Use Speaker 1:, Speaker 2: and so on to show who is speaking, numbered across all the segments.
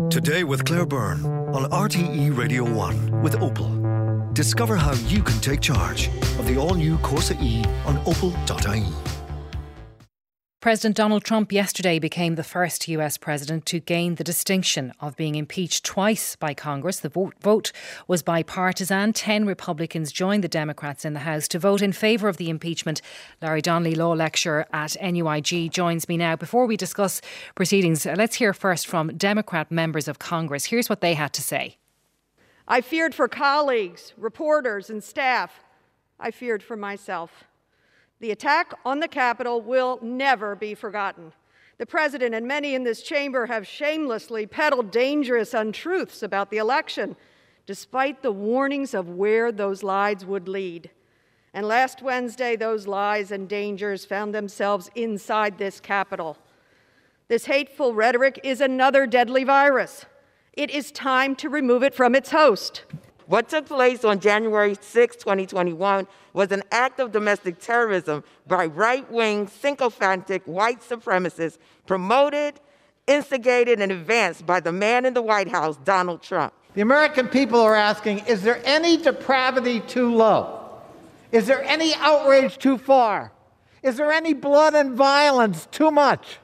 Speaker 1: Today with Claire Byrne on RTE Radio 1 with Opel. Discover how you can take charge of the all-new Corsa E on opel.ie.
Speaker 2: President Donald Trump yesterday became the first US president to gain the distinction of being impeached twice by Congress. The vote was bipartisan. 10 Republicans joined the Democrats in the House to vote in favour of the impeachment. Larry Donnelly, law lecturer at NUIG, joins me now. Before we discuss proceedings, let's hear first from Democrat members of Congress. Here's what they had to say.
Speaker 3: I feared for colleagues, reporters and staff. I feared for myself. The attack on the Capitol will never be forgotten. The President and many in this chamber have shamelessly peddled dangerous untruths about the election, despite the warnings of where those lies would lead. And last Wednesday, those lies and dangers found themselves inside this Capitol. This hateful rhetoric is another deadly virus. It is time to remove it from its host.
Speaker 4: What took place on January 6, 2021 was an act of domestic terrorism by right-wing, sycophantic white supremacists promoted, instigated, and advanced by the man in the White House, Donald Trump.
Speaker 5: The American people are asking, is there any depravity too low? Is there any outrage too far? Is there any blood and violence too much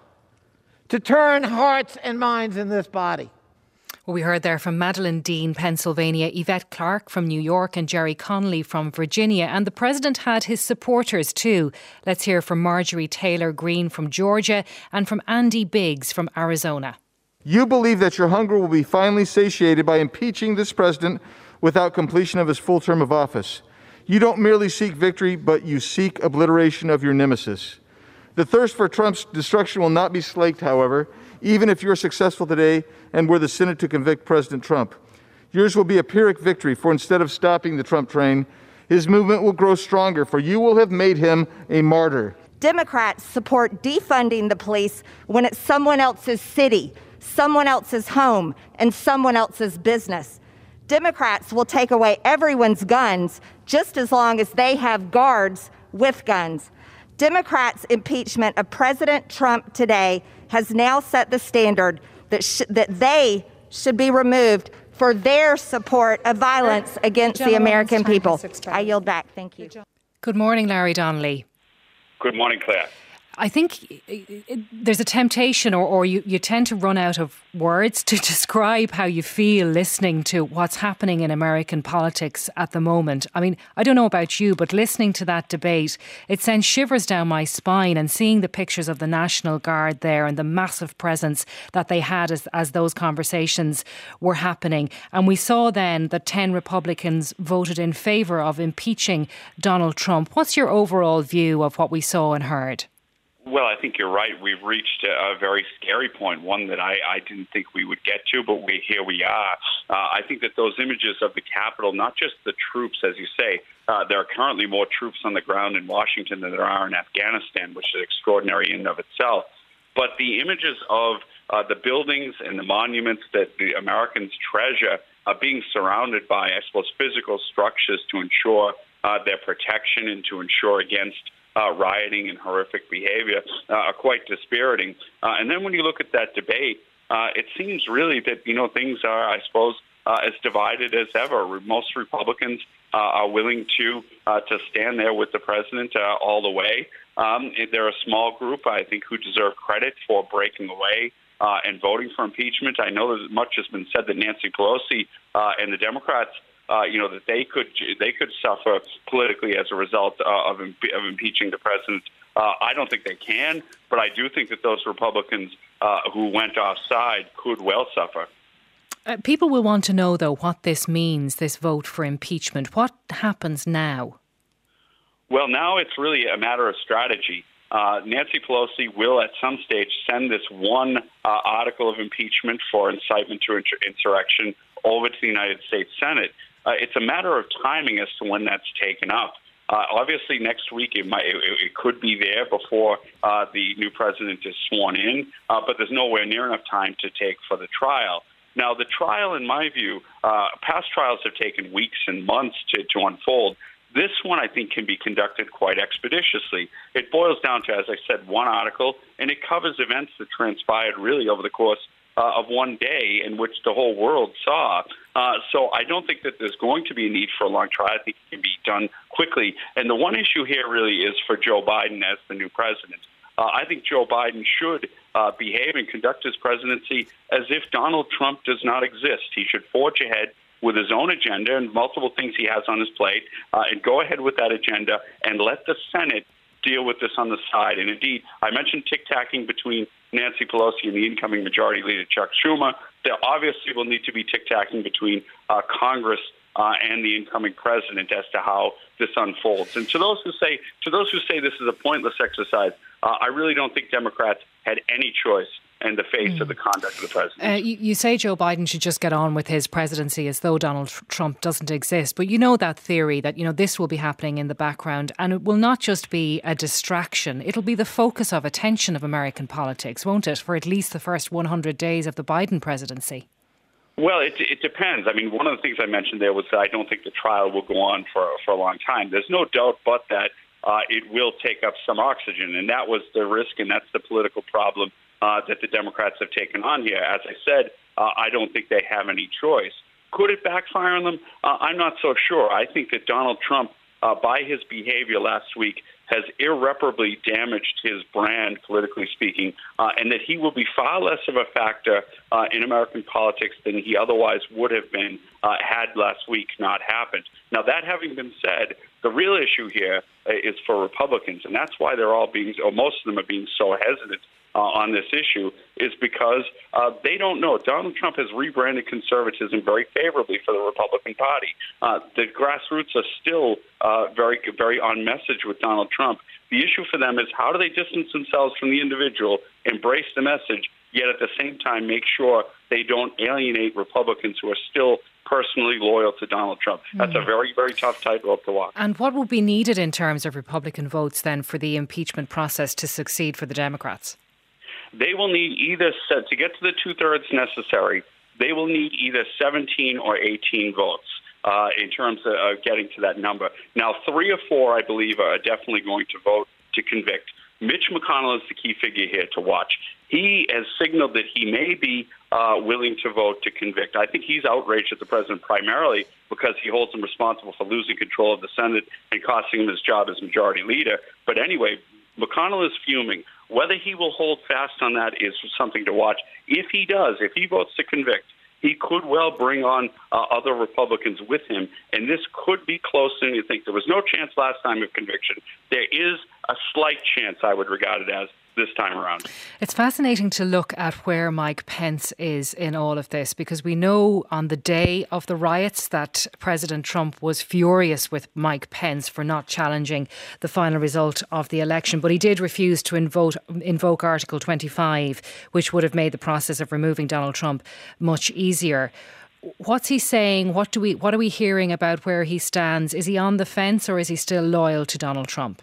Speaker 5: to turn hearts and minds in this body?
Speaker 2: Well, we heard there from Madeleine Dean, Pennsylvania, Yvette Clarke from New York and Jerry Connolly from Virginia. And the President had his supporters too. Let's hear from Marjorie Taylor Greene from Georgia and from Andy Biggs from Arizona.
Speaker 6: You believe that your hunger will be finally satiated by impeaching this president without completion of his full term of office. You don't merely seek victory, but you seek obliteration of your nemesis. The thirst for Trump's destruction will not be slaked, however, even if you're successful today and were the Senate to convict President Trump. Yours will be a Pyrrhic victory, for instead of stopping the Trump train, his movement will grow stronger, for you will have made him a martyr.
Speaker 7: Democrats support defunding the police when it's someone else's city, someone else's home, and someone else's business. Democrats will take away everyone's guns just as long as they have guards with guns. Democrats' impeachment of President Trump today has now set the standard that they should be removed for their support of violence against the American people. I yield back. Thank you.
Speaker 2: Good morning, Larry Donnelly.
Speaker 8: Good morning, Claire.
Speaker 2: I think there's a temptation or you tend to run out of words to describe how you feel listening to what's happening in American politics at the moment. I mean, I don't know about you, but listening to that debate, it sends shivers down my spine, and seeing the pictures of the National Guard there and the massive presence that they had as those conversations were happening. And we saw then that 10 Republicans voted in favour of impeaching Donald Trump. What's your overall view of what we saw and heard?
Speaker 8: Well, I think you're right. We've reached a very scary point, one that I didn't think we would get to, but here we are. I think that those images of the Capitol, not just the troops, as you say, there are currently more troops on the ground in Washington than there are in Afghanistan, which is extraordinary in and of itself. But the images of the buildings and the monuments that the Americans treasure being surrounded by, I suppose, physical structures to ensure their protection and to ensure against rioting and horrific behavior are quite dispiriting. And then when you look at that debate, it seems really that, things are, I suppose, as divided as ever. Most Republicans are willing to stand there with the president all the way. They're a small group, I think, who deserve credit for breaking away and voting for impeachment. I know that much has been said that Nancy Pelosi and the Democrats that they could suffer politically as a result of impeaching the president. I don't think they can, but I do think that those Republicans who went offside could well suffer.
Speaker 2: People will want to know, though, what this means, this vote for impeachment. What happens now?
Speaker 8: Well, now it's really a matter of strategy. Nancy Pelosi will at some stage send this one article of impeachment for incitement to insurrection over to the United States Senate. It's a matter of timing as to when that's taken up. Obviously, next week it could be there before the new president is sworn in, but there's nowhere near enough time to take for the trial. Now, the trial, in my view, past trials have taken weeks and months to unfold. This one, I think, can be conducted quite expeditiously. It boils down to, as I said, one article, and it covers events that transpired really over the course of one day in which the whole world saw. So I don't think that there's going to be a need for a long trial. I think it can be done quickly. And the one issue here really is for Joe Biden as the new president. I think Joe Biden should behave and conduct his presidency as if Donald Trump does not exist. He should forge ahead with his own agenda and multiple things he has on his plate, and go ahead with that agenda and let the Senate deal with this on the side. And indeed, I mentioned tic-tacking between Nancy Pelosi and the incoming Majority Leader Chuck Schumer. There obviously will need to be tic-tacking between Congress and the incoming president as to how this unfolds. And to those who say this is a pointless exercise, I really don't think Democrats had any choice in the face of the conduct of the president.
Speaker 2: You say Joe Biden should just get on with his presidency as though Donald Trump doesn't exist. But you know that theory that, this will be happening in the background, and it will not just be a distraction. It'll be the focus of attention of American politics, won't it, for at least the first 100 days of the Biden presidency?
Speaker 8: Well, it depends. I mean, one of the things I mentioned there was that I don't think the trial will go on for a long time. There's no doubt but that it will take up some oxygen, and that was the risk, and that's the political problem that the Democrats have taken on here. As I said, I don't think they have any choice. Could it backfire on them? I'm not so sure. I think that Donald Trump, by his behavior last week, has irreparably damaged his brand, politically speaking, and that he will be far less of a factor in American politics than he otherwise would have been had last week not happened. Now, that having been said, the real issue here is for Republicans, and that's why they're all being, or most of them are being so hesitant on this issue, is because they don't know. Donald Trump has rebranded conservatism very favorably for the Republican Party. The grassroots are still very, very on message with Donald Trump. The issue for them is how do they distance themselves from the individual, embrace the message, yet at the same time make sure they don't alienate Republicans who are still personally loyal to Donald Trump. That's a very, very tough tightrope to walk.
Speaker 2: And what will be needed in terms of Republican votes then for the impeachment process to succeed for the Democrats?
Speaker 8: They will need either, to get to the two-thirds necessary, they will need either 17 or 18 votes in terms of getting to that number. Now, 3 or 4, I believe, are definitely going to vote to convict. Mitch McConnell is the key figure here to watch. He has signaled that he may be willing to vote to convict. I think he's outraged at the president primarily because he holds him responsible for losing control of the Senate and costing him his job as majority leader. But anyway, McConnell is fuming. Whether he will hold fast on that is something to watch. If he does, if he votes to convict, he could well bring on other Republicans with him, and this could be closer than you think. There was no chance last time of conviction. There is a slight chance, I would regard it as, this time around.
Speaker 2: It's fascinating to look at where Mike Pence is in all of this, because we know on the day of the riots that President Trump was furious with Mike Pence for not challenging the final result of the election, but he did refuse to invoke Article 25, which would have made the process of removing Donald Trump much easier. What's he saying? What are we hearing about where he stands? Is he on the fence or is he still loyal to Donald Trump?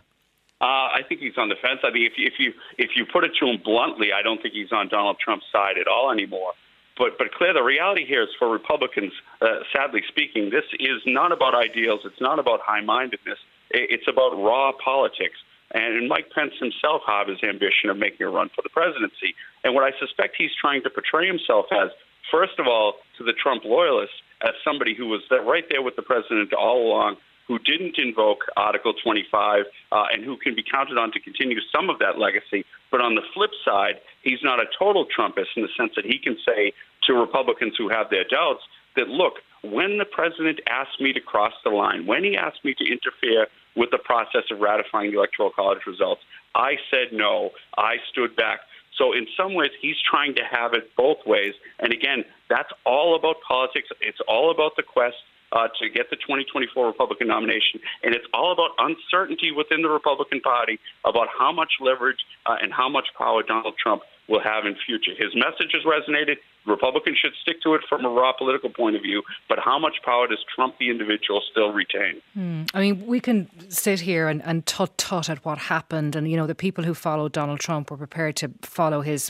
Speaker 8: I think he's on the fence. I mean, if you put it to him bluntly, I don't think he's on Donald Trump's side at all anymore. But Claire, the reality here is for Republicans, sadly speaking, this is not about ideals. It's not about high-mindedness. It's about raw politics. And Mike Pence himself harbors ambition of making a run for the presidency. And what I suspect he's trying to portray himself as, first of all, to the Trump loyalists, as somebody who was right there with the president all along, who didn't invoke Article 25 and who can be counted on to continue some of that legacy. But on the flip side, he's not a total Trumpist in the sense that he can say to Republicans who have their doubts that, look, when the president asked me to cross the line, when he asked me to interfere with the process of ratifying the Electoral College results, I said no. I stood back. So in some ways, he's trying to have it both ways. And again, that's all about politics. It's all about the quest to get the 2024 Republican nomination. And it's all about uncertainty within the Republican Party about how much leverage and how much power Donald Trump will have in future. His message has resonated. Republicans should stick to it from a raw political point of view. But how much power does Trump, the individual, still retain?
Speaker 2: I mean, we can sit here and tut at what happened. And, the people who followed Donald Trump were prepared to follow his, what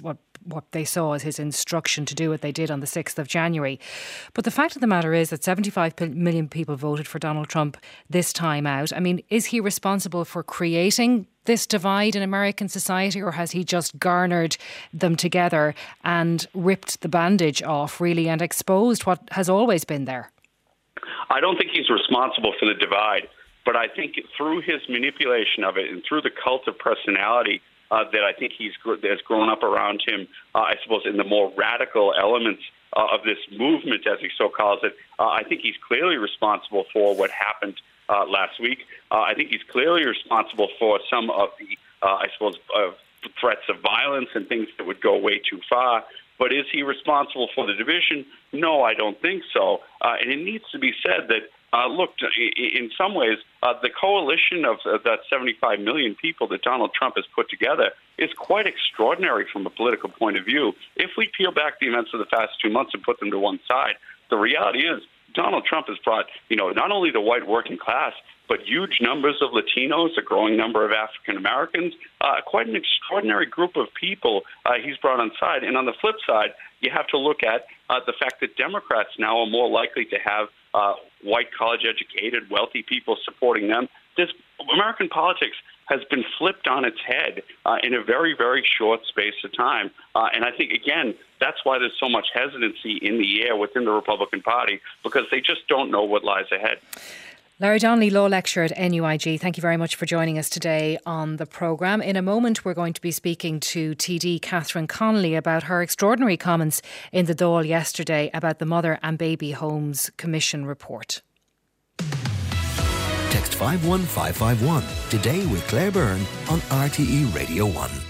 Speaker 2: what they saw as his instruction to do what they did on the 6th of January. But the fact of the matter is that 75 million people voted for Donald Trump this time out. I mean, is he responsible for creating this divide in American society, or has he just garnered them together and ripped the bandage off, really, and exposed what has always been there?
Speaker 8: I don't think he's responsible for the divide, but I think through his manipulation of it and through the cult of personality that I think has grown up around him, I suppose, in the more radical elements of this movement, as he so calls it, I think he's clearly responsible for what happened last week. I think he's clearly responsible for some of the, threats of violence and things that would go way too far. But is he responsible for the division? No, I don't think so. And it needs to be said that, look, in some ways, the coalition of that 75 million people that Donald Trump has put together is quite extraordinary from a political point of view. If we peel back the events of the past 2 months and put them to one side, the reality is Donald Trump has brought, not only the white working class, but huge numbers of Latinos, a growing number of African Americans, quite an extraordinary group of people he's brought on side. And on the flip side, you have to look at the fact that Democrats now are more likely to have white, college-educated, wealthy people supporting them. This American politics has been flipped on its head in a very, very short space of time. And I think, again, that's why there's so much hesitancy in the air within the Republican Party, because they just don't know what lies ahead.
Speaker 2: Larry Donnelly, law lecturer at NUIG, thank you very much for joining us today on the programme. In a moment, we're going to be speaking to TD Catherine Connolly about her extraordinary comments in the Dáil yesterday about the Mother and Baby Homes Commission report.
Speaker 9: Text 51551 today with Claire Byrne on RTE Radio 1.